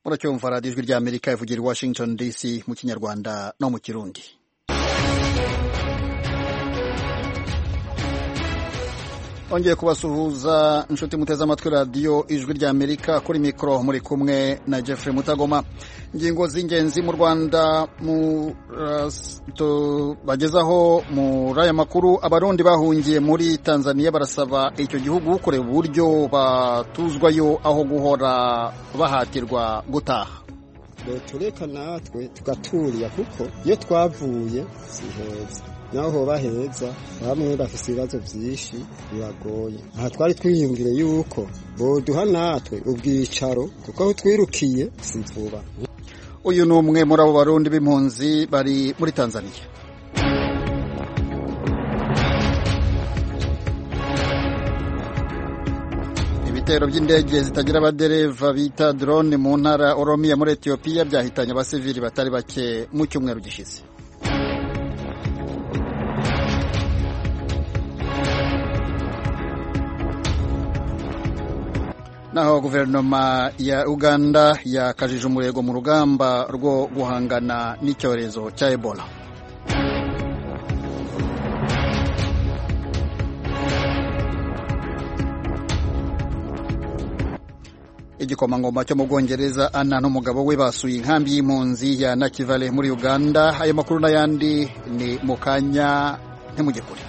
uracyumva radiyo ijwi ry'Amerika ivugira i Washington DC mu Kinyarwanda no mu Kirundi. Ongeye kubasuhuza inshuti muteze amatwi radiyo ijwi ry'Amerika, kuri mikoro muri kumwe na Jeffrey Mutagoma. Ingingo z'ingenzi mu Rwanda bagezaho muri aya makuru: abarundi bahungiye muri Tanzania barasaba icyo gihugu kureba uburyo batuzwayo aho guhora bahatirwa gutaha. Tureka natwe tugaturiya kuko iyo twavuye si heza, naho hoba heza bamwe bafise ibibazo vyinshi biragoye. Aha twari twiyumvire yuko boduha natwe ubwicaro kuko aho twirukiye si vuba. Uyu ni umwe muri abo barundi b'impunzi bari muri Tanzania. Ibitero by'indege zitagira abadereva bita drone mu ntara Oromia muri Ethiopia byahitanye abasivili batari bake mu cyumweru gishize. Naho guverinoma ya Uganda yakajije umurego mu rugamba rwo guhangana n'icyorezo cya Ebola. Igikomangoma cyo mu Bwongereza Anna n'umugabo we basuye inkambi y'impunzi ya Nakivale muri Uganda. Ayo makuru n'ayandi ni mu kanya, ntimujye kure.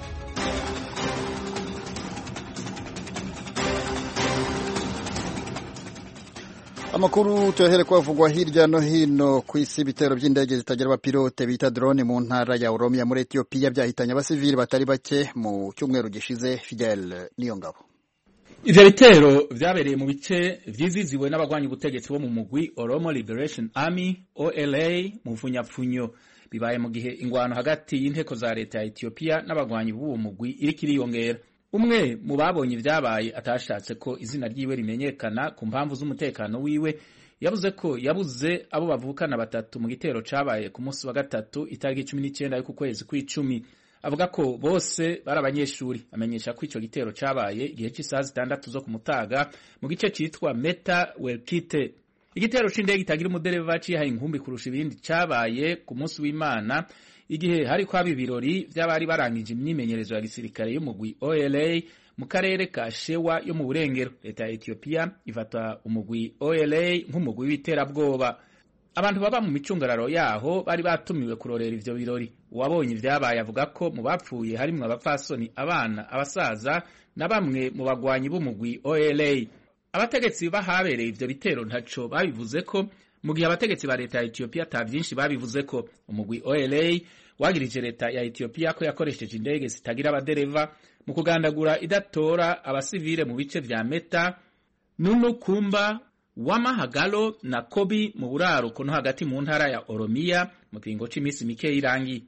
Amakuru tuyahere kwavugwa hirya no hino ku isi. Ibitero by'indege zitagira abapilote bita drone mu ntara ya Oromia muri Ethiopia byahitanye abasivili batari bake mu cyumweru gishize. Fidel Niyongabo. Ivyo bitero vyabereye mu bice vyiziziwe n'abagwanyi ubutegetsi bo mu mugwi Oromo Liberation Army OLA mu Funyapfunyo. Bibaye mu gihe ingwano hagati y'inteko za leta ya Ethiopia n'abagwanyi b'uwo mugwi iriko iriyongera. Umwe mu babonye ivyabaye atashatse ko izina ryiwe rimenyekana ku mpamvu z'umutekano wiwe, yavuze ko yabuze abo bavukana batatu mu gitero cabaye ku munsi wa gatatu itariki 19 y'uku kwezi kw'icumi. Avuga ko bose bari abanyeshuri. Amenyesha ko ico gitero cabaye igihe cy'isaha 6 zo kumutaga mu gice citwa Meta Welkite. Igitero c'indege itagira umudereva cihaye inkumbi kurusha ibindi cabaye ku munsi w'Imana igihe hari kwa ibirori by'abari barangije imyimenyerezo ya gisirikare y'umugwi OLA mu karere ka Shewa yo mu burengero. Leta ya Ethiopia ifata umugwi OLA nk'umugwi w'iterabwoba. Abantu baba mu micungararo yaho bari batumiwe kurorera ivyo birori. Uwabonye ivyabaye avuga ko mu bapfuye harimwo abapfasoni, abana, abasaza na bamwe mu bagwanyi b'umugwi OLA. Abategetsi bahabereye ivyo bitero ntaco babivuze ko, mu gihe abategetsi ba leta ya Ethiopia ata vyinshi babivuze ko. Umugwi OLA wagirije leta ya Ethiopia ko yakoresheje indege zitagira abadereva mu kugandagura idatora abasivile mu bice vya Meta, Nunukumba, Wamahagalo na Kobi mu buraruko no hagati mu ntara ya Oromia mu kiringo c'imisi mike irangi.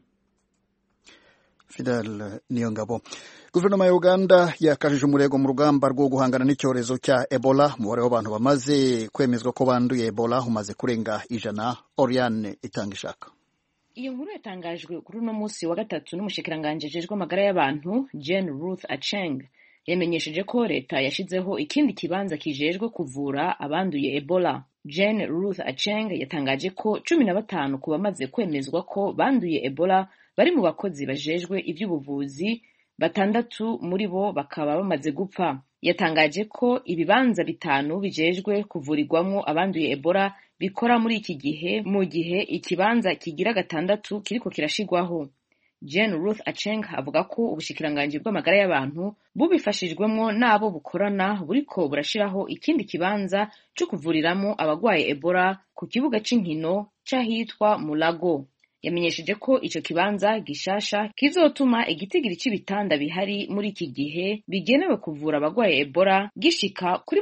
Fidel Niyongabo. Guverinoma ya Uganda yakajije umurego mu rugamba rwo guhangana n'icyorezo cya Ebola. Umubare w'abantu bamaze kwemezwa ko banduye Ebola umaze kurenga 100. Oriane itanga ishaka. Iyo nkuru yatangajwe kuri uno munsi wa gatatu n'umushikiranganje jejwe amagara y'abantu Jane Ruth Acheng. Yamenyesheje ko leta yashizeho ikindi kibanza kijejwe kuvura abanduye Ebola. Jane Ruth Acheng yatangaje ko 15 ku bamaze kwemezwa ko banduye Ebola bari mu bakozi bajejwe ivy'ubuvuzi, 6 muri bo bakaba bamaze gupfa. Yatangaje ko ibibanza 5 bijejwe kuvurirwamwo abanduye Ebola bikora muri iki gihe, mu gihe ikibanza kigira 6 kiriko kirashigwaho. Jane Ruth Acheng avuga ko ubushikiranganje bw'amagara y'abantu bubifashijwemo n'abo bukorana buriko burashiraho ikindi kibanza cyo kuvuriramo abagwaye Ebola ku kibuga c'inkino c'ahitwa Mulago. Yamenyesheje ko ico kibanza gishasha kizotuma igitigiri c'ibitanda bihari muri iki gihe bigenewe kuvura abagwaye Ebola gishika kuri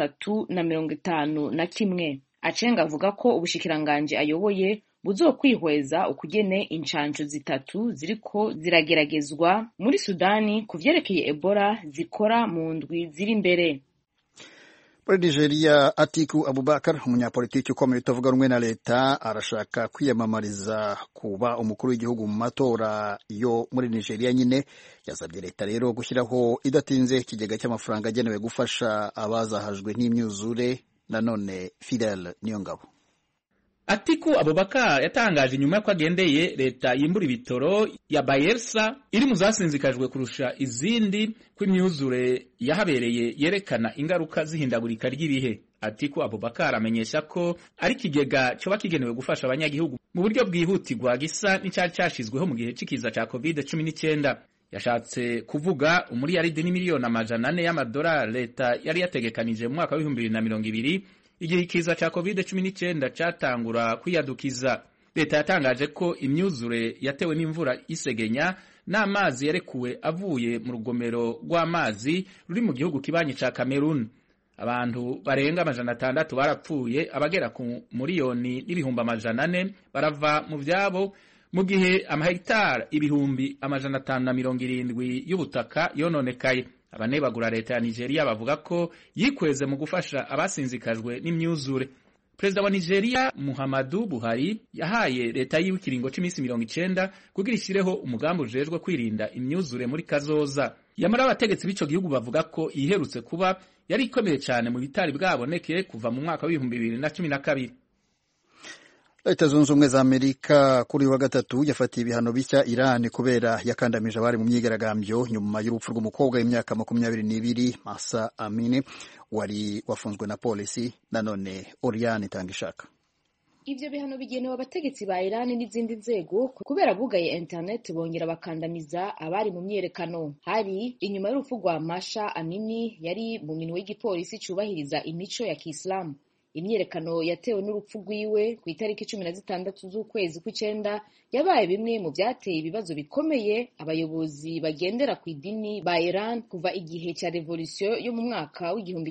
351. Acheng avuga ko ubushikiranganje ayoboye buzokwihweza ukugene incanco 3 ziriko zirageragezwa muri Sudani kuvyerekeye Ebola zikora mu ndwi ziri imbere. Muri Nigeria, Atiku Abubakar, umunyapolitiki ukomeye utavuga rumwe na leta, arashaka kwiyamamariza kuba umukuru w'igihugu mu matora yo muri Nigeria nyine. Yasabye leta rero gushyiraho idatinze ikigega cy'amafaranga agenewe gufasha abazahajwe n'imyuzure nanone Fidel Niyongabo. Atiku Abubakar yatangaje nyuma y'uko agendeye leta yimbura ibitoro ya Bayelsa iri mu zasinzikajwe kurusha izindi ko imyuzure yahabereye yerekana ingaruka zihindagurika ry'ibihe. Atiku Abubakar amenyesha ko ari kigega cyo bakigenewe gufasha abanyagihugu mu buryo bwihutirwa gisa n'icyari cyashizweho mu gihe c'ikiza ca COVID-19. Yashatse kuvuga umuriyaridi n'imiliyoni amajana 4 y'amadolari leta yari yategekanije mu mwaka wa 2020 igihe ikiza cha COVID-19 catangura kwiyadukiza. Leta yatangaje ko imyuzure yatewe n'imvura isegenya n'amazi yarekuwe avuye mu rugomero rw'amazi ruri mu gihugu kibanyi ca Cameroon. Abantu barenga amajana 6 barapfuye, abagera ku miliyoni n'ibihumbi amajana 4 barava mu vyabo, mu gihe amahegitari ibihumbi amajana 570 y'ubutaka yononekaye. Abanebagura leta ya Nigeria bavuga ko yikweze mu gufasha abasinzikajwe n'imyuzure. Perezida wa Nigeria Muhammadu Buhari yahaye leta yiwe ikiringo c'imisi 90 kugira ishireho umugambi ujejwe kwirinda imyuzure muri kazoza. Yamara abategetsi b'ico gihugu bavuga ko iherutse kuba yari ikomeye cyane mu bitari bwaboneke kuva mu mwaka wa 2012. Leta Zunze Ubumwe za Amerika kuri wa gatatu yafatiye ibihano bishya Iran kubera yakandamije abari mu myigaragambyo nyuma y'urupfu rw'umukobwa w'imyaka 22 Mahsa Amini wari wafunzwe na polisi. Nanone Oriane Tangishaka. Ivyo bihano bigenewe abategetsi ba Iran n'izindi nzego kubera bugaye internet bongera bakandamiza abari mu myerekano. Hari inyuma y'urupfu rwa Mahsa Amini yari mu minwe y'igipolisi cubahiriza imico ya Kiislamu. Imyerekano yatewe n'urupfu rwiwe ku itariki 16 z'ukwezi kw'icenda yabaye bimwe mu byateye ibibazo bikomeye abayobozi bagendera ku idini ba Iran kuva igihe cya revolution yo mu mwaka w'igihumbi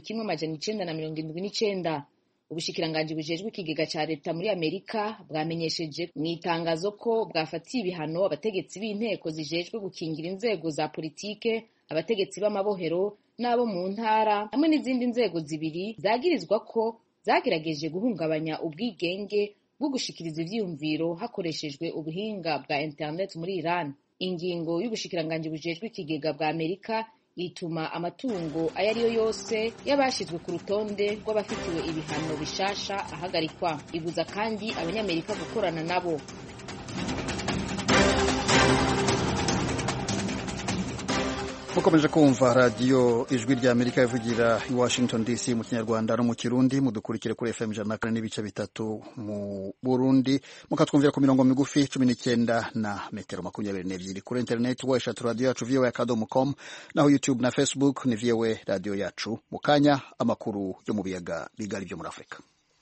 1979. Ubushikiranganji bujejwe ikigega ca leta muri Amerika bwamenyesheje mu itangazo ko bwafatiye ibihano abategetsi b'inteko zijejwe gukingira inzego za politike, abategetsi b'amabohero n'abo mu ntara hamwe n'izindi nzego zibiri zagirizwa ko zagerageje guhungabanya ubwigenge bwo gushikiriza ivyiyumviro hakoreshejwe ubuhinga bwa internet muri Iran. Ingingo y'ubushikiranganji bujejwe ikigega bwa Amerika ituma amatungo ayariyo yose yabashizwe ku rutonde rw'abafitiwe ibihano bishasha ahagarikwa. Ibuza kandi abanyamerika gukorana nabo. Mukomeje kumva radio Ijwi rya Amerika ivugira i Washington DC mu Kinyarwanda no mu Kirundi. Mudukurikire kuri FM 104.3 mu Burundi, mukatwumvira ku mirongo migufi 19 na metero 22. Kuri internet weshat radio yacu voa.com, naho YouTube na Facebook ni VOA radio yacu. Mukanya amakuru yo mu biyaga bigari byo muri Afrika.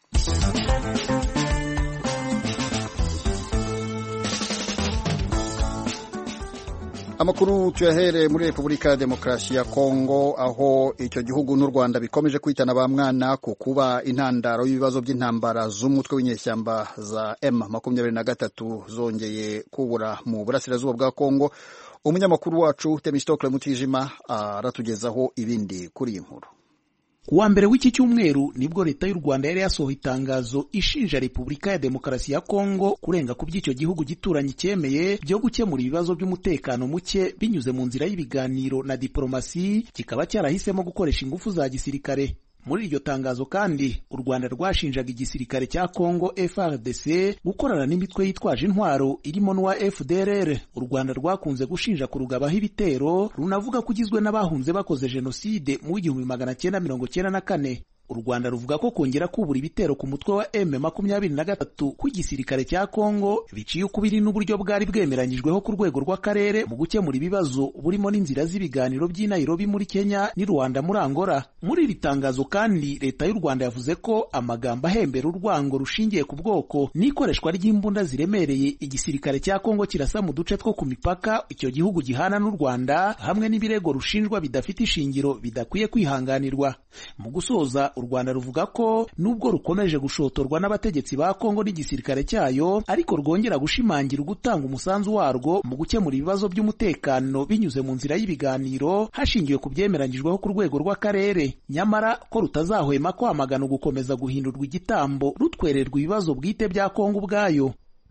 Amakuru tuyahere muri Republika ya Demokarasi ya Kongo, aho icyo gihugu n'u Rwanda bikomeje kwitana ba mwana ku kuba intandaro y'ibibazo by'intambara z'umutwe w'inyeshyamba za M23 zongeye kubura mu burasirazuba bwa Kongo. Umunyamakuru wacu Temistokle Mutijima aratugezaho ibindi kuri iyi nkuru. Kuwa mbere w'iki cyumweru nibwo leta y'u Rwanda yari yasohoye itangazo ishinja Republika ya Demokarasi ya Kongo kurenga ku by'icyo gihugu gituranye cyemeye byo gukemura ibibazo by'umutekano muke binyuze mu nzira y'ibiganiro na diplomasi, kikaba cyarahisemo gukoresha ingufu za gisirikare. Muri iryo tangazo kandi u Rwanda rwashinjaga igisirikare cya Kongo FARDC gukorana n'imitwe yitwaje intwaro irimo n'uwa FDLR. U Rwanda rwakunze gushinja kurugabaho ibitero runavuga kugizwe n'abahunze bakoze jenoside mu 1994. U Rwanda ruvuga ko kongera kubura ibitero ku mutwe wa M23 kw'igisirikare cya Kongo biciye ukubiri n'uburyo bwari bwemeranyijweho ku rwego rw'akarere mu gukemura ibibazo burimo n'inzira z'ibiganiro by'i Nairobi muri Kenya ni Rwanda muri Angola. Muri iri tangazo kandi leta y'u Rwanda yavuze ko amagambo ahembera urwango rushingiye ku bwoko n'ikoreshwa ry'imbunda ziremereye igisirikare cya Kongo kirasa mu duce two ku mipaka icyo gihugu gihana n'u Rwanda hamwe n'ibirego rushinjwa bidafite ishingiro bidakwiye kwihanganirwa. Mu gusoza u Rwanda ruvuga ko nubwo rukomeje gushotorwa n'abategetsi ba Kongo n'igisirikare cyayo, ariko rwongera gushimangira gutanga umusanzu warwo mu gukemura ibibazo by'umutekano binyuze mu nzira y'ibiganiro hashingiwe ku byemeranyijweho ku rwego rw'akarere, nyamara ko rutazahwema kwamagana gukomeza guhindurwa igitambo rutwererwa ibibazo bwite bya Kongo ubwayo.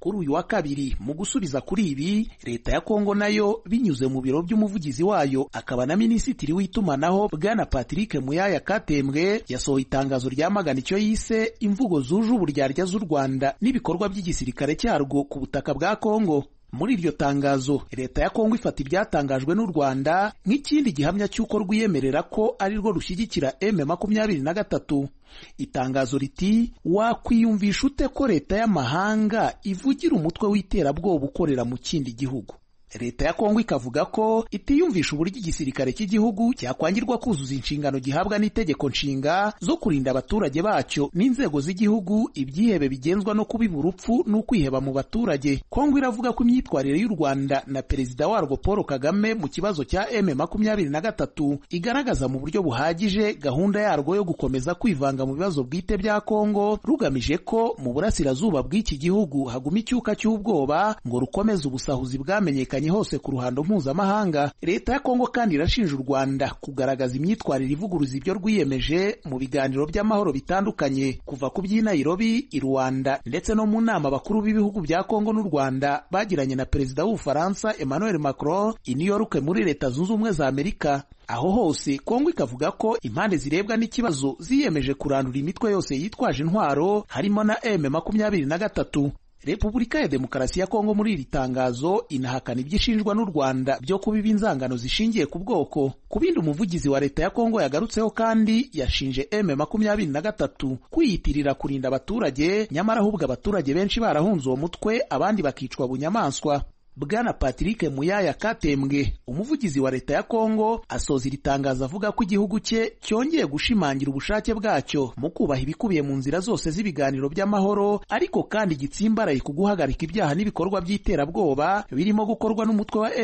Kuri uyu wa kabiri mu gusubiza kuri ibi, leta ya Kongo nayo binyuze mu biro by'umuvugizi wayo akaba na minisitiri w'itumanaho Bwana Patrick Muyaya Katembwe yasohoye itangazo ryamagana icyo yise imvugo zuje uburyarya z'u Rwanda n'ibikorwa by'igisirikare cyarwo ku butaka bwa Kongo. Muri iryo tangazo, leta ya Kongo ifata ibyatangajwe n'u Rwanda nk'ikindi gihamya cy'uko rwiyemerera ko ari rwo rushyigikira M23. Itangazo riti, wakwiyumvisha ute ko leta y'amahanga ivugira umutwe w'iterabwoba ukorera mu kindi gihugu? Leta ya Kongo ikavuga ko itiyumvisha uburyo igisirikare cy'igihugu cyakwangirwa kuzuza inshingano gihabwa n'itegeko nshinga zo kurinda abaturage bacyo n'inzego z'igihugu ibyihebe bigenzwa no kubiba urupfu n'ukwiheba mu baturage. Kongo iravuga ko imyitwarire y'u Rwanda na perezida warwo Paul Kagame mu kibazo cya M23 igaragaza mu buryo buhagije gahunda yarwo yo gukomeza kwivanga mu bibazo bwite bya Kongo, rugamije ko mu burasirazuba bw'iki gihugu haguma icyuka cy'ubwoba ngo rukomeze ubusahuzi bwamenyekanye hose ku ruhando mpuzamahanga. Leta ya Kongo kandi irashinja u Rwanda kugaragaza imyitwarire ivuguruza ibyo rwiyemeje mu biganiro by'amahoro bitandukanye, kuva ku by'i Nairobi, i Rwanda ndetse no mu nama bakuru b'ibihugu bya Kongo n'u Rwanda bagiranye na perezida w'Ubufaransa Emmanuel Macron i New York muri Leta Zunze Ubumwe za Amerika. Aho hose Kongo ikavuga ko impande zirebwa n'ikibazo ziyemeje kurandura imitwe yose yitwaje intwaro harimo na M23. Repubulika ya Demokarasi ya Kongo muri iri tangazo inahakana ibyishinjwa n'u Rwanda byo kubiba inzangano zishingiye ku bwoko. Ku bindi umuvugizi wa leta ya Kongo yagarutseho kandi yashinje M23 kwiyitirira kurinda abaturage, nyamara ahubwo abaturage benshi barahunze uwo mutwe abandi bakicwa bunyamaswa. Bwana Patrick Muyaya Katembwe, umuvugizi wa leta ya Kongo, asoza iri tangazo avuga ko igihugu cye cyongeye gushimangira ubushake bwacyo mu kubaha ibikubiye mu nzira zose z'ibiganiro by'amahoro, ariko kandi gitsimbaraye ku guhagarika ibyaha n'ibikorwa by'iterabwoba birimo gukorwa n'umutwe wa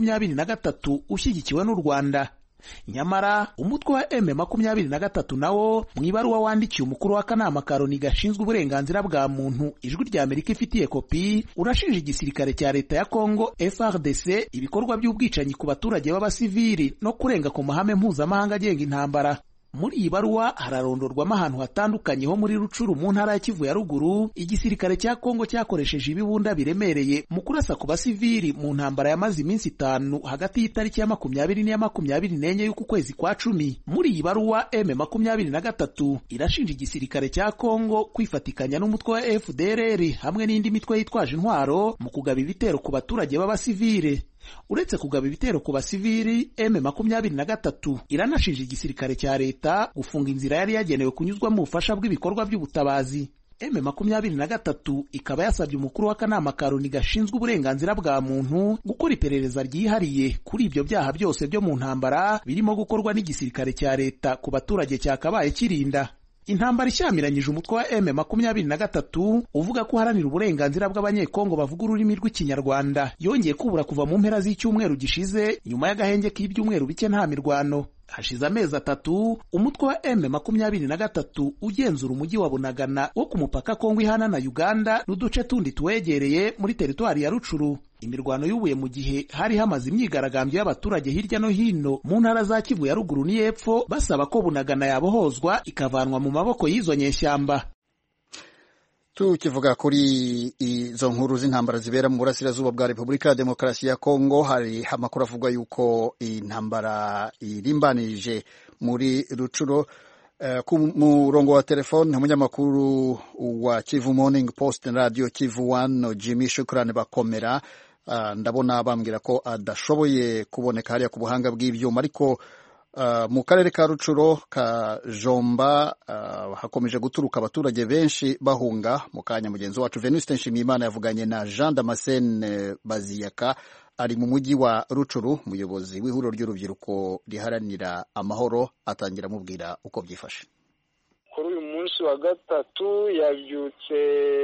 M23 ushyigikiwe n'u Rwanda. Nyamara umutwe wa M23 nawo mu ibaruwa wandikiye umukuru w'akanama ka Loni gashinzwe uburenganzira bwa muntu ijwi rya Amerika ifitiye kopi, urashinja igisirikare cya leta ya Kongo FARDC ibikorwa by'ubwicanyi ku baturage b'abasivili no kurenga ku mahame mpuzamahanga agenga intambara. Muri iyi baruwa hararondorwamo ahantu hatandukanye ho muri Rucuru mu ntara ya Kivu ya ruguru igisirikare cya Kongo cyakoresheje ibibunda biremereye mu kurasa ku basivili mu ntambara yamaze iminsi 5 hagati y'itariki ya 20 n'iya 24 y'uku kwezi kwa 10. Muri iyi baruwa M23 irashinja igisirikare cya Kongo kwifatikanya n'umutwe wa FDLR hamwe n'indi mitwe yitwaje intwaro mu kugaba ibitero ku baturage b'abasivile. Uretse kugaba ibitero ku basivili, M23 iranashinja igisirikare cya leta gufunga inzira yari yagenewe kunyuzwamo ubufasha bw'ibikorwa by'ubutabazi. M23 ikaba yasabye umukuru w'akanama ka Loni gashinzwe uburenganzira bwa muntu gukora iperereza ryihariye kuri ibyo byaha byose byo mu ntambara birimo gukorwa n'igisirikare cya leta ku baturage cyakabaye kirinda. Intambara ishyamiranyije umutwe wa M23 uvuga ko uharanira uburenganzira bw'abanyekongo bavuga ururimi rw'ikinyarwanda yongeye kubura kuva mu mpera z'icyumweru gishize nyuma y'agahenge k'ibyumweru bike nta mirwano. Hashize amezi 3 umutwe wa M23 ugenzura umujyi wa Bunagana wo ku mupaka Kongo ihana na Uganda n'uduce tundi twegereye muri teritwari ya Rucuru. Imirwano y'ubuye mu gihe hari hamaze imyigaragambyo y'abaturage hirya no hino mu ntara za Kivu ya ruguru n'iyepfo basaba ko Bunagana yabohozwa ikavanwa mu maboko y'izo nyeshyamba. Tukivuga kuri izo nkuru z'intambara zibera mu burasirazuba bwa Repubulika ya Demokarasi ya Kongo, hari amakuru avuga yuko intambara irimbanije muri Rucuro. Ku murongo wa telefone umunyamakuru wa Kivu Morning Post na Radio Kivu 1 Jimmy Shukrani Bakomera, ndabona bambwira ko adashoboye kuboneka hariya ku buhanga bw'ibyuma, ariko mu karere ka Rucuro ka Jomba hakomeje guturuka abaturage benshi bahunga. Mu kanya mugenzi wacu Venuste Nshimiyimana yavuganye na Jean Damascene Baziyaka, ari mu mujyi wa Rucuru, umuyobozi w'ihuriro ry'urubyiruko riharanira amahoro, atangira amubwira uko byifashe. Kuri uyu munsi wa gatatu yabyutse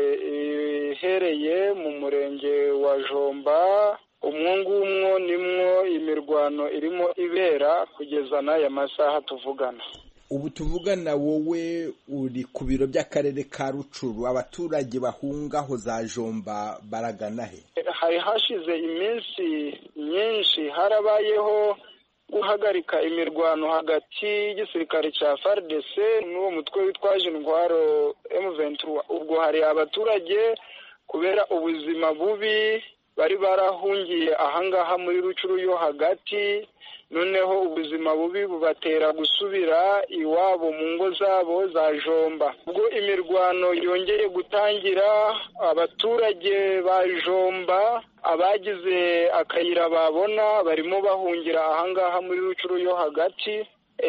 ihereye mu murenge wa Jomba, umwungumwo nimwo imirwano irimo ibera kugeza n'aya masaha tuvugana. Ubu tuvugana wowe uri ku biro by'akarere ka Rucuru, abaturage bahungaho za Jomba baragana he? Hari hashize iminsi myinshi harabayeho guhagarika imirwano hagati y'igisirikare cya FARDC n'uwo mutwe witwaje intwaro M23. Ubwo hari abaturage kubera ubuzima bubi bari barahungiye ahangaha muri Rucuru yo hagati, noneho ubuzima bubi bubatera gusubira iwabo mu ngo zabo za Jomba. Ubwo imirwano yongeye gutangira, abaturage ba Jomba abagize akayira babona barimo bahungira ahangaha muri Rucuru yo hagati,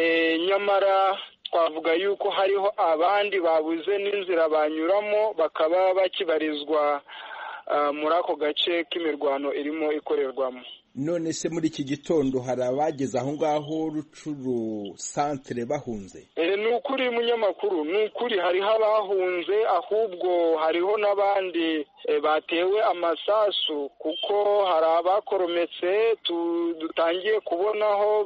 nyamara twavuga yuko hariho abandi babuze n'inzira banyuramo, bakaba bakibarizwa muri ako gace k'imirwano irimo ikorerwamo. None se muri iki gitondo hari abageze aho ngaho Rucuru centre bahunze? Ni ukuri munyamakuru, ni ukuri hariho abahunze, ahubwo hariho n'abandi batewe amasasu, kuko hari abakorometse dutangiye kubonaho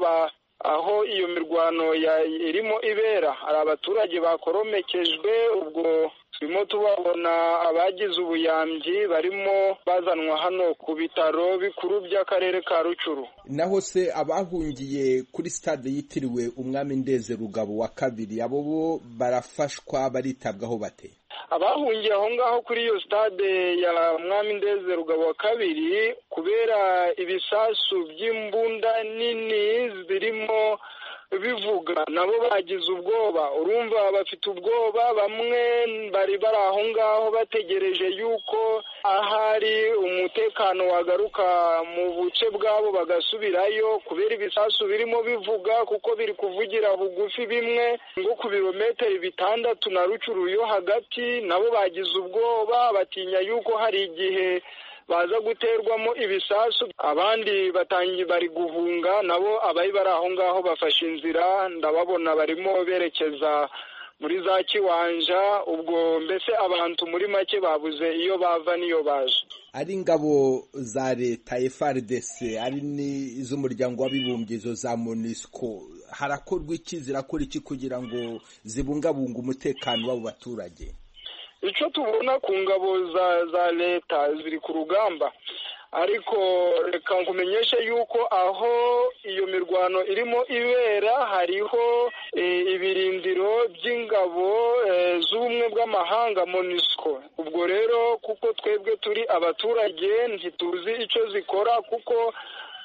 aho iyo mirwano irimo ibera. Hari abaturage bakoromekejwe, ubwo turimo tubabona abagize ubuyambi barimo bazanwa hano ku bitaro bikuru by'akarere ka Rucuru. Naho se abahungiye kuri stade yitiriwe Umwami Ndeze Rugabo wa kabiri, abo bo barafashwa, baritabwaho bate? Abahungiye aho ngaho kuri iyo stade ya Umwami Ndeze Rugabo wa kabiri, kubera ibisasu by'imbunda nini zirimo bivuga, nabo bagize ubwoba. Urumva bafite ubwoba, bamwe bari aho ngaho bategereje yuko ahari umutekano wagaruka mu buce bwabo bagasubirayo, kubera ibisasu birimo bivuga, kuko biri kuvugira bugufi bimwe ngo ku birometero 6 na Rucuru yo hagati. Nabo bagize ubwoba, batinya yuko hari igihe baza guterwamo ibisasu. Abandi bari guhunga, nabo abari bari aho ngaho bafashe inzira, ndababona barimo berekeza muri za Kiwanja. Ubwo mbese abantu muri make babuze iyo bava n'iyo baje. Ari ingabo za leta FARDC, ari n'iz'umuryango w'abibumbye, izo za MONUSCO, harakorwa iki, zirakora iki kugira ngo zibungabunga umutekano w'abo baturage? Icyo tubona ku ngabo za leta ziri ku rugamba, ariko reka nkumenyeshe yuko aho iyo mirwano irimo ibera hariho ibirindiro by'ingabo z'ubumwe bw'amahanga MONUSCO. Ubwo rero kuko twebwe turi abaturage ntituzi icyo zikora, kuko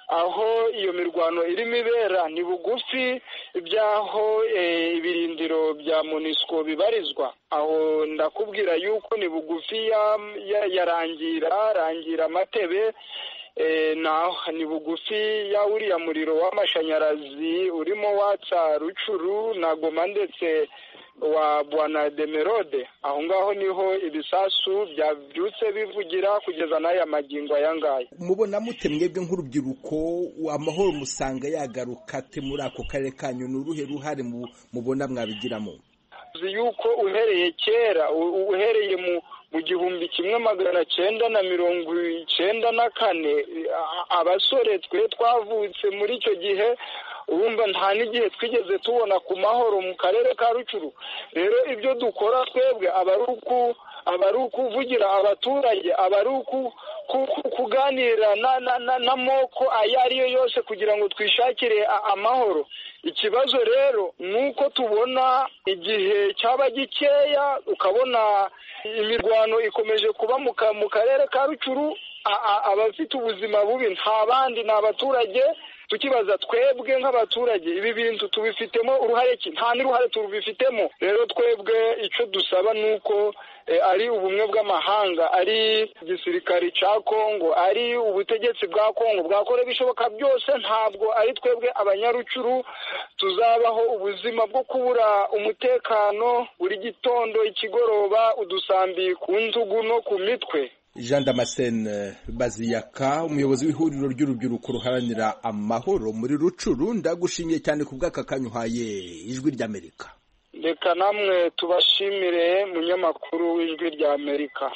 aho iyo mirwano irimo ibera ni bugufi by'aho ibirindiro bya MONUSCO bibarizwa. Aho ndakubwira yuko ni bugufi rangira Amatebe, ni bugufi ya uriya muriro w'amashanyarazi urimo watsa Rucuru na Goma ndetse wa Bwana Demerode. Aho ngaho niho ibisasu byabyutse bivugira kugeza n'aya magingo aya ngaya. Mubona mute mwebwe nk'urubyiruko, amahoro musanga yagaruka te muri ako karere kanyu? N'uruhe ruhare mubona mwabigiramo? Yuko uhereye kera, uhereye mu 1994 abasore twe twavutse muri icyo gihe, urumva nta n'igihe twigeze tubona ku mahoro mu karere ka Rucuru. Rero ibyo dukora twebwe aba ari ukuvugira abaturage, aba ari kuganira n'amoko ayo ariyo yose kugira ngo twishakire amahoro. Ikibazo rero ni uko tubona igihe cyaba gikeya, ukabona imirwano ikomeje kuba mu karere ka Rucuru. Abafite ubuzima bubi nta bandi, ni abaturage. Tukibaza twebwe nk'abaturage ibi bintu tubifitemo uruhare ki? Nta n'uruhare tubifitemo. Rero twebwe icyo dusaba ni uko ari ubumwe bw'amahanga, ari igisirikare cya Kongo, ari ubutegetsi bwa Kongo bwakora ibishoboka byose. Ntabwo ari twebwe abanyarucuru tuzabaho ubuzima bwo kubura umutekano buri gitondo, ikigoroba, udusambi ku ntugu no ku mitwe. Jean Damascene Baziyaka, umuyobozi w'ihuriro ry'urubyiruko ruharanira amahoro muri Rucuru, ndagushimiye cyane ku bw'aka kanya uhaye Ijwi ry'Amerika. Reka namwe tubashimire munyamakuru w'Ijwi ry'Amerika.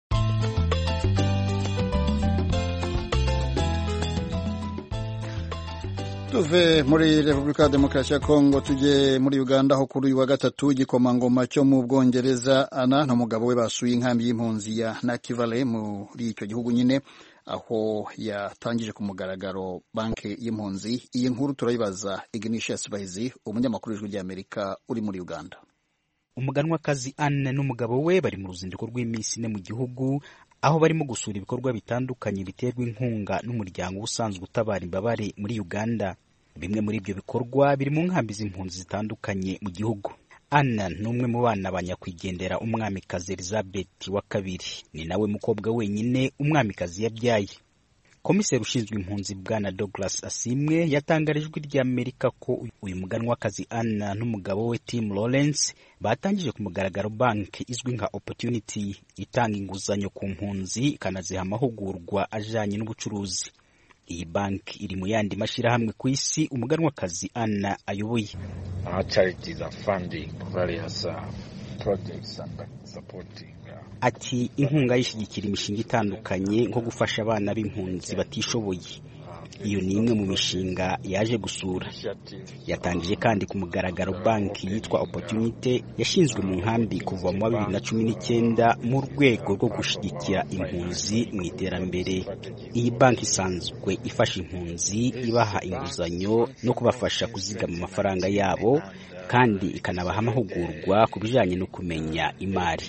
Tuve muri Repubulika ya Demokarasi ya Kongo tujye muri Uganda, aho kuri uyu wa gatatu igikomangoma cyo mu Bwongereza Anna n'umugabo we basuye inkambi y'impunzi ya Nakivale muri icyo gihugu nyine, aho yatangije ku mugaragaro banki y'impunzi. Iyi nkuru turayibaza Ignatius Bahizi, umunyamakuru w'Ijwi ry'Amerika uri muri Uganda. Umuganwakazi Anne n'umugabo we bari mu ruzinduko rw'iminsi ine mu gihugu, aho barimo gusura ibikorwa bitandukanye biterwa inkunga n'umuryango usanzwe utabara imbabare muri Uganda. Bimwe muri ibyo bikorwa biri mu nkambi z'impunzi zitandukanye mu gihugu. Anna ni umwe mu bana ba nyakwigendera umwamikazi Elizabeth wa kabiri, ni nawe mukobwa wenyine umwamikazi yabyaye. Komiseri ushinzwe impunzi Bwana Douglas Asimwe yatangarije ijwi ry'Amerika ko uyu muganwakazi Anna n'umugabo we Tim Lawrence batangije ku mugaragaro banki izwi nka Opportunity itanga inguzanyo ku mpunzi ikanaziha amahugurwa ajanye n'ubucuruzi. Iyi banki iri mu yandi mashirahamwe ku isi umuganwakazi Anna ayoboye. Our charities are funding various projects and supporting. Ati inkunga yishyigikira imishinga itandukanye nko gufasha abana b'impunzi batishoboye. Iyo ni imwe mu mishinga yaje gusura. Yatangije kandi ku mugaragaro banki yitwa Opportunity yashinzwe mu nkambi kuva mu 2019 mu rwego rwo gushyigikira impunzi mu iterambere. Iyi banki isanzwe ifasha impunzi ibaha inguzanyo no kubafasha kuzigama amafaranga yabo kandi ikanabaha amahugurwa ku bijanye no kumenya imari.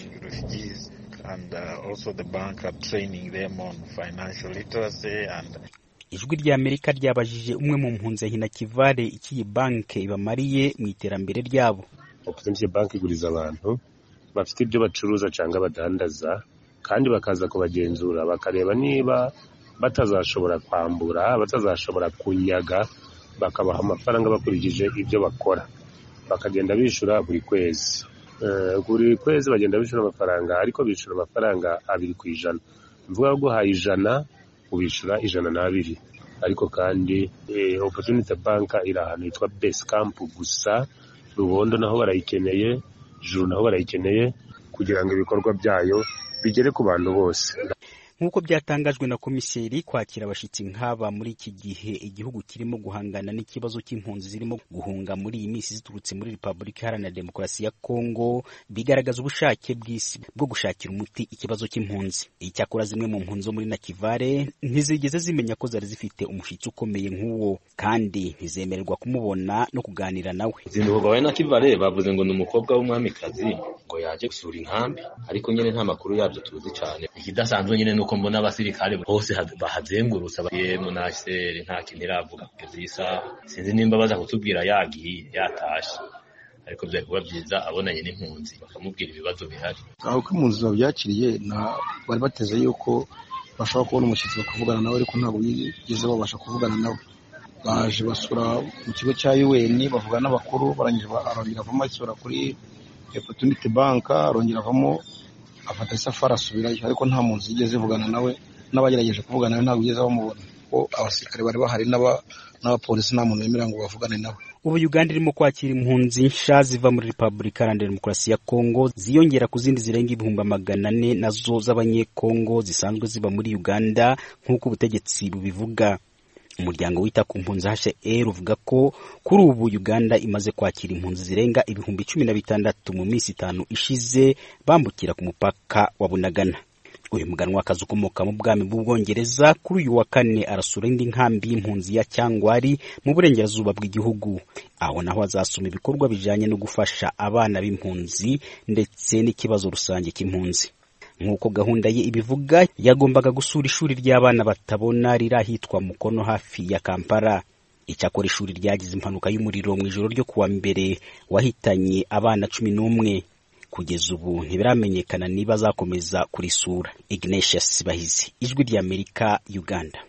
And also the bank are training them on financial literacy and Ijwi ry'Amerika ryabajije umwe mu mpunzi hina Kivale iki banki ibamariye mu iterambere ryabo. Opportunity bank iguriza abantu bafite ibyo bacuruza cyangwa badandaza kandi bakaza kubagenzura bakareba niba batazashobora kwambura, batazashobora kunyaga, bakabaha amafaranga bakurikije ibyo bakora. Bakagenda bishura buri kwezi. Buri kwezi bagenda bishura amafaranga ariko bishura amafaranga 2%. Mvuga ngo haye 100 ubishura 120. Ariko kandi Opportunity Bank iri ahantu yitwa Base Camp gusa, Rubondo naho barayikeneye, Juru naho barayikeneye kugira ngo ibikorwa byayo bigere ku bantu bose. Nkuko byatangajwe na komiseri, kwakira abashitsi nk'aba muri iki gihe igihugu kirimo guhangana n'ikibazo cy'impunzi zirimo guhunga muri iyi minsi ziturutse muri Repubulika Iharanira Demokarasi ya Kongo bigaragaza ubushake bw'isi bwo gushakira umuti ikibazo cy'impunzi. Icyakora zimwe mu mpunzi zo muri Nakivale ntizigeze zimenya ko zari zifite umushitsi ukomeye nk'uwo kandi ntizemererwa kumubona no kuganira nawe. Zinduga wa Nakivale bavuze ngo ni umukobwa w'umwamikazi ngo yaje gusura inkambi, ariko nyene nta makuru yabyo tuzi cyane. Ikidasanzwe nyene nuko mbona abasirikare bose bahazengurutsa mu naseri nta kintu iravuga kizisa. Sinzi nimba baza kutubwira yagiye yatashe, ariko bya kuba byiza abonanye n'impunzi bakamubwira ibibazo bihari. Aho ko impunzi babyakiriye na bari bateze yuko bashobora kubona umushyitsi bakavugana nawe, ariko ntabwo yigeze babasha kuvugana nawe. Baje basura mu kigo cya UN bavugana n'abakuru, barangije arongera avamo asura kuri Opportunity Bank, arongera avamo afata isafari asubirayo, ariko nta munsi yigeze ivugana nawe. N'abagerageje kuvugana nawe ntabwo yigeze bamubona, ko abasirikare bari bahari n'abapolisi nta muntu wemerera ngo bavugane nawe. Ubu Uganda irimo kwakira impunzi nsha ziva muri Repubulika Iharanira Demokarasi ya Kongo ziyongera ku zindi zirenga 400 nazo z'abanyekongo zisanzwe ziba muri Uganda nk'uko ubutegetsi bubivuga. Umuryango wita ku mpunzi HCR uvuga ko kuri ubu Uganda imaze kwakira impunzi zirenga 16,000 mu minsi 5 ishize bambukira ku mupaka wa Bunagana. Uyu muganwakazi ukomoka mu bwami bw'Ubwongereza kuri uyu wa kane arasura indi nkambi y'impunzi ya Cyangwari mu burengerazuba bw'igihugu, aho naho azasoma ibikorwa bijanye no gufasha abana b'impunzi ndetse n'ikibazo rusange cy'impunzi. Nk'uko gahunda ye ibivuga, yagombaga gusura ishuri ry'abana batabona rirahitwa Mukono hafi ya Kampala. Icyakora ishuri ryagize impanuka y'umuriro mu ijoro ryo kuwa mbere wahitanye abana 11. Kugeza ubu ntibiramenyekana niba azakomeza kurisura. Ignatius Bahizi, Ijwi ry'Amerika, Uganda.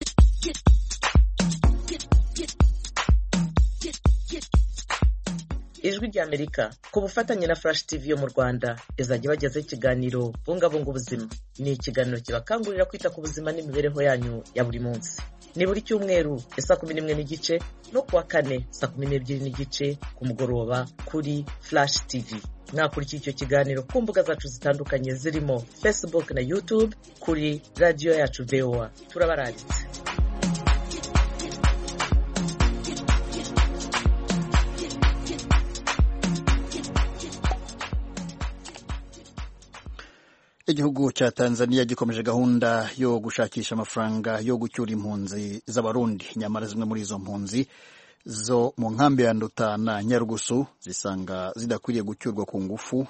Ijwi ry'Amerika ku bufatanye na Flash TV yo mu Rwanda izajya bagezaho ikiganiro bungabunga ubuzima. Ni ikiganiro kibakangurira kwita ku buzima n'imibereho yanyu ya buri munsi. Ni buri cyumweru saa 11:30 no kuwa kane saa 12:30 ku mugoroba kuri Flash TV. Mwakurikira icyo kiganiro ku mbuga zacu zitandukanye zirimo Facebook na YouTube kuri radio yacu VOA. Turabaranditse. Igihugu cya Tanzania gikomeje gahunda yo gushakisha amafaranga yo gucyura impunzi z'abarundi, nyamara zimwe muri izo mpunzi zo mu nkambi ya Nduta na Nyarugusu zisanga zidakwiriye gucyurwa ku ngufu.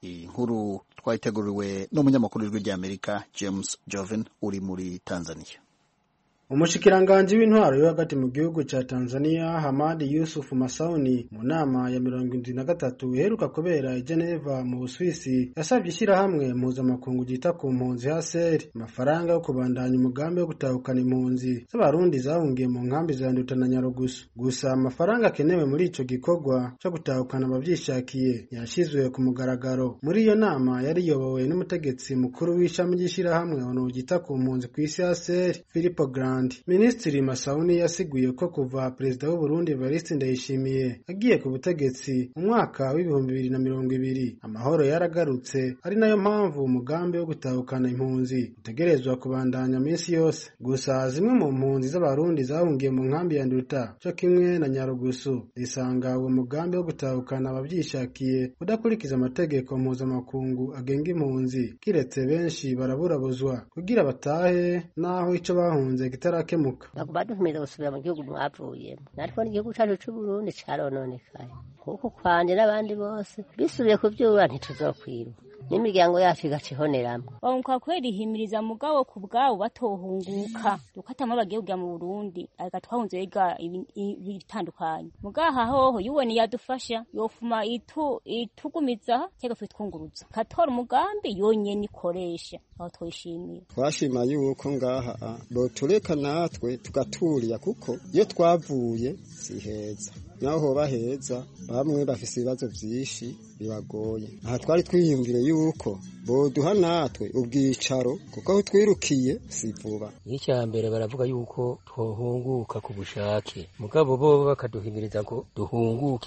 inkuru twayiteguriwe n'umunyamakuru w'ijwi ry'Amerika James Joven uri muri Tanzania. Umushikiranganji w'intwaro yo hagati mu gihugu ca Tanzania Hamad Yusuf Masauni mu nama ya 73 iheruka kubera i Geneva mu Busuwisi yasabye ishyirahamwe mpuzamakungu ryita ku mpunzi HCR amafaranga yo kubandanya umugambi wo gutahukana impunzi z'abarundi zahungiye mu nkambi za Nduta na Nyarugusu. Gusa amafaranga akenewe muri ico gikorwa cyo gutahukana abavyishakiye yashizwe ku mugaragaro. Muri iyo nama yari yobowe n'umutegetsi mukuru w'ishami ry'ishyirahamwe ono ryita ku mpunzi ku isi HCR Filippo Grandi. Minisitiri Masauni yasiguye ko kuva Perezida w'u Burundi Evariste Ndayishimiye agiye ku butegetsi mu mwaka w'2020 amahoro yaragarutse, ari nayo mpamvu umugambi wo gutahukana impunzi utegerezwa kubandanya minsi yose. Gusa zimwe mu mpunzi z'abarundi zahungiye mu nkambi ya Nduta cyo kimwe na Nyarugusu zisanga uwo mugambi wo gutahukana abavyishakiye udakurikiza amategeko mpuzamakungu agenga impunzi, kiretse benshi baraburabuzwa kugira batahe naho ico bahunze kitarakemuka. Baduhumira gusubira mu gihugu mwavuyemo, natwe n'igihugu cyacu cy'u Burundi carononekaye kuko kwanje n'abandi bose bisubiye kuvyura ntituzokwiruka n'imiryango yacu igacihoneramwe. Kwa kweli himiriza mugabo ku bwabo batohunguka dukatamo bagiye kujya mu Burundi agatwahunze biga ibitandukanye mugaha hoho yuweni yadufasha yofuma itugumiza cyangwa twitwunguruza katora umugambi yonyene ikoresha aho twishimiye. Twashima yuko ngaha botureka natwe tugaturiya kuko iyo twavuye si heza, naho hoba heza bamwe bafise ibibazo vyinshi bibagoye. Aha twari twiyumvire yuko boduha natwe ubwicaro kuko aho twirukiye si vuba. Icyambere baravuga yuko twohunguka ku bushake, mugabo bo bakaduhimiriza ngo duhunguke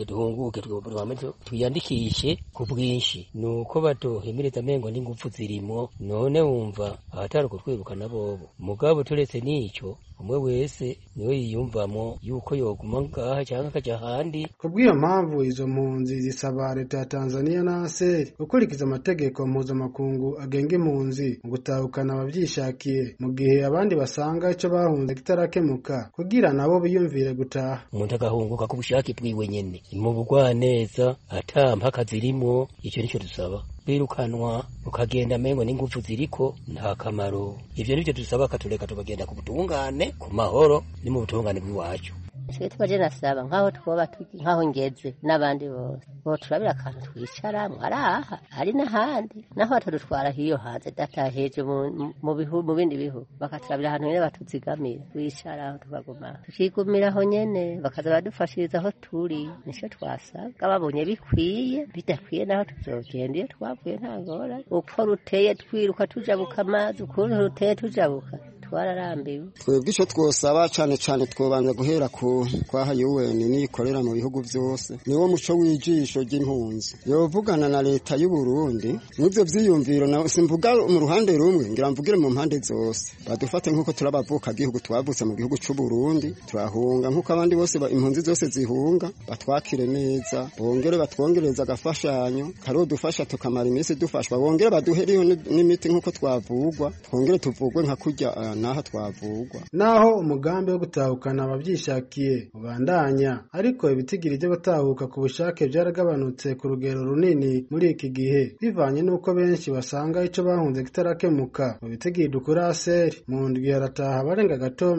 tuyandikishe ku bwinshi, nuko baduhimiriza mengo n'ingufu zirimo. None wumva ahatari kutwirukana bobo, mugabo turetse n'ico umwe wese niwe yiyumvamo yuko yoguma ngaha cyangwa akaja handi. Kubw'iyo mpamvu izo mpunzi zisaba leta ya Tanzania na HCR gukurikiza amategeko mpuzamakungu agenga impunzi mu gutahukana abavyishakiye, mu gihe abandi basanga ico bahunze kitarakemuka kugira nabo biyumvire gutaha. Umuntu agahunguka ku bushake bwiwe nyene mu bugwaneza ata mpaka zirimo. Ico nico dusaba, birukanwa ukagenda mengo n'ingufu ziriko nta kamaro. Ivyo nivyo dusaba, katureka tukagenda ku butungane ku mahoro ni mu butungane bw'iwacu. Twe twaje nasaba nkaho twoba nkaho ngeze n'abandi bose bo turabira akantu twicara mwaraha ari n'ahandi naho atadutwara hiyo hanze dataheje mu bindi bihugu bakaturabira ahantu nyene batuzigamira twicara tukaguma tukigumiraho nyene bakaza badufashiriza aho turi. Nico twasaba babonye bikwiye, bidakwiye naho tuzogenda iyo twavuye ntangora. Uko ruteye twiruka tujabuka amazi, ukuntu ruteye tujabuka twararambiwe. Twebwe ico twosaba cane twobanza guhera kwa UN nikorera mu bihugu byose, niwo muco w'ijisho ry'impunzi. Yovugana na leta y'u Burundi n'ivyo vyiyumviro, na simvuga mu ruhande rumwe, ngira mvugire mu mpande zose. Badufate nkuko turabavuka gihugu twavutse mu gihugu c'u Burundi, turahunga nkuko abandi bose impunzi zose zihunga, batwakire neza, bongere batwongereza agafashanyo karo dufasha tukamara iminsi dufashwa, bongere baduheriho n'imiti nkuko twavugwa, twongere tuvugwe nka kurya naho twavugwa. Naho umugambi wo gutahukana abavyishakiye ubandanya, ariko ibitigiri by'abatahuka ku bushake byaragabanutse ku rugero runini muri iki gihe, bivanye n'uko benshi basanga ico bahunze kitarakemuka. Mu bitigiri dukura HCR mu ndwi harataha barenga gato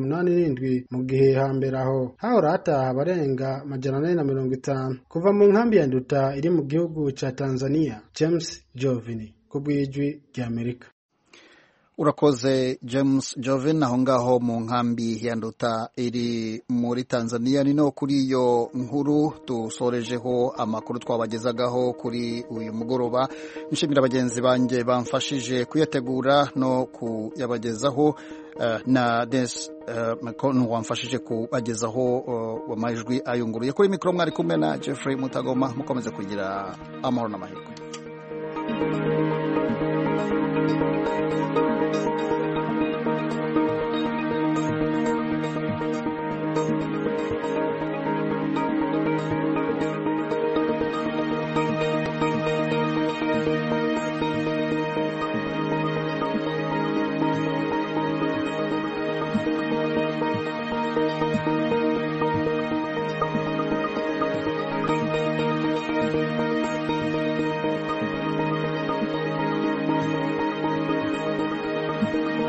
87, mu gihe hambere aho hahora hataha barenga 450 kuva mu nkambi ya Nduta iri mu gihugu ca Tanzania. James Jovini kubw'ijwi ry'Amerika. Urakoze James Joven aho ngaho mu nkambi ya Nduta iri muri Tanzania. Ni no kuri iyo nkuru dusorejeho amakuru twabagezagaho kuri uyu mugoroba. Nshimira abagenzi banjye bamfashije kuyategura no kuyabagezaho na Des Makono wamfashije kubagezaho amajwi ayunguruye. Kuri mikro mwari kumwe na Jeffrey Mutagoma. Mukomeze kugira amahoro n'amahirwe.